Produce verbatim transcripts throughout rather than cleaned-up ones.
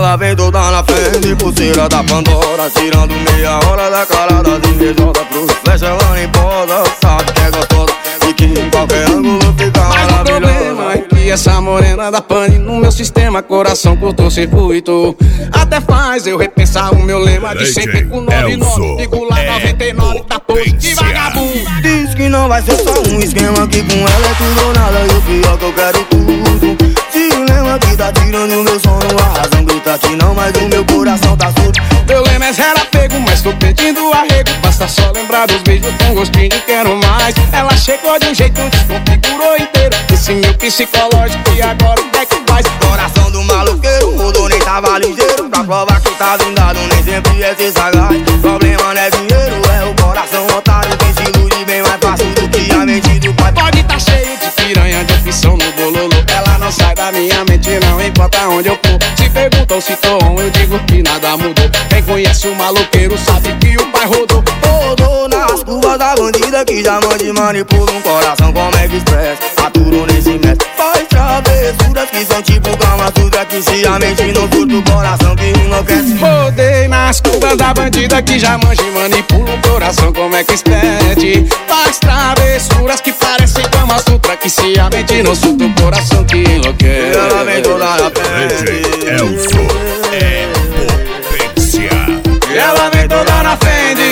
ela vem toda na frente, pulseira da Pandora, tirando meia hora da cara das invejosas. Pro flecha ela nem posa, sabe que é gostosa e que em qualquer ângulo fica maravilhosa. Mas o problema é que essa morena da pane no meu sistema, coração cortou circuito. Até faz eu repensar o meu lema de sempre com nove nove, digo lá noventa e nove, tá pose de vagabundo. Diz que não vai ser só um esquema, que com ela é tudo ou nada, e o pior que eu quero tudo. Dilema que tá tirando meu sono, a razão grita que não, mas o meu coração tá surdo. Meu lema é zero apego, mas tô pedindo arrego. Basta só lembrar dos beijos com gostinho de quero mais. Ela chegou de um jeito, desconfigurou inteiro esse meu psicológico, e agora o que é que faz? Coração do maloqueiro, rodou nem tava ligeiro. Pra provar que tá blindado, nem sempre é ser sagaz. Problema não é dinheiro, é o coração otário. Tem se ilude bem mais fácil do que a mente do pai. Pode tá cheio de piranha, de opção no bololô. Ela não sai da minha mente, não importa onde eu for. Se perguntam se tô on, eu digo que nada mudou. Quem conhece o maloqueiro sabe que o pai rodou. Rodou nas curvas da bandida que já mande manipula um coração como é que expressa. Aturou nesse mestre, faz travessuras que são tipo Kama Sutra, que se a mente não surta o coração que enlouquece. Rodei nas curvas da bandida que já manja e manipula o coração como é que expede. Faz travessuras que parecem Kama Sutra, que se a mente não surta o coração que enlouquece. Ela vem toda na frente, Elson é potência. Ela vem toda na frente,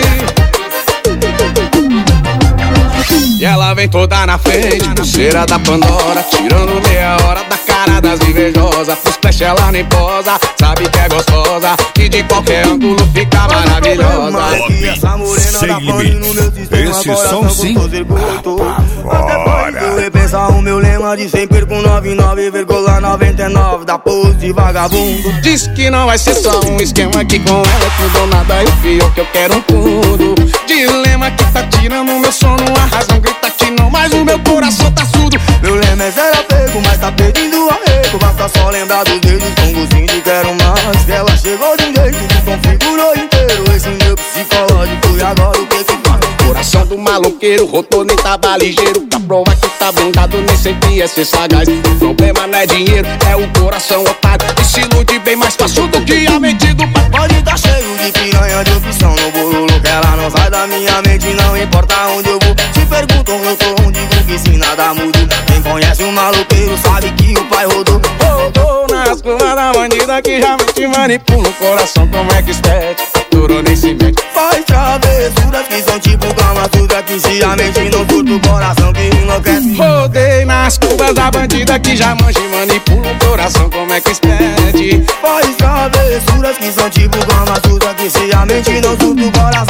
e ela vem toda na frente, pulseira da Pandora, tirando meia hora da cara das invejosas. Pro splash ela nem posa, sabe que é gostosa e de qualquer ângulo fica maravilhosa. Essa morena da pane no meu sistema, esse coração somzinho cortou circuito. Até pode eu repensar o meu lema de sempre com noventa e nove vírgula noventa e nove da pose de vagabundo. Diz que não vai ser só um esquema, que com ela é tudo ou nada, e o pior que eu quero um tudo. Dilema que tá tirando meu sono, a razão grita que não, mas o meu coração tá surdo. Meu lema é zero apego, mas tá pedindo arrego. Basta só lembrar dos dedos com gostinho de quero mais. Ela chegou de um jeito que configurou inteiro esse meu psicológico, e agora o que que faz? Coração do maloqueiro, rodou nem tava ligeiro. Pra provar que tá blindado, nem sempre é ser sagaz. O problema não é dinheiro, é o coração otário, que se ilude bem mais fácil do que a mente do pai. Pode tá cheio de piranha, de opção no bololo, que ela não sai da minha mente, não importa onde eu vou. Se perguntam eu tô onde, digo que se nada muda. Quem conhece o maloqueiro sabe que o pai rodou. Rodou nas curvas da bandida que já te manipula o coração como é que expede. Aturou nem se mete, faz travessuras que são tipo Kama Sutra, que se a mente não surta o coração que enlouquece. Rodei nas curvas da bandida que já manja e manipula o coração como é que expede. Faz travessuras que são tipo Kama Sutra, que se a mente não surta o coração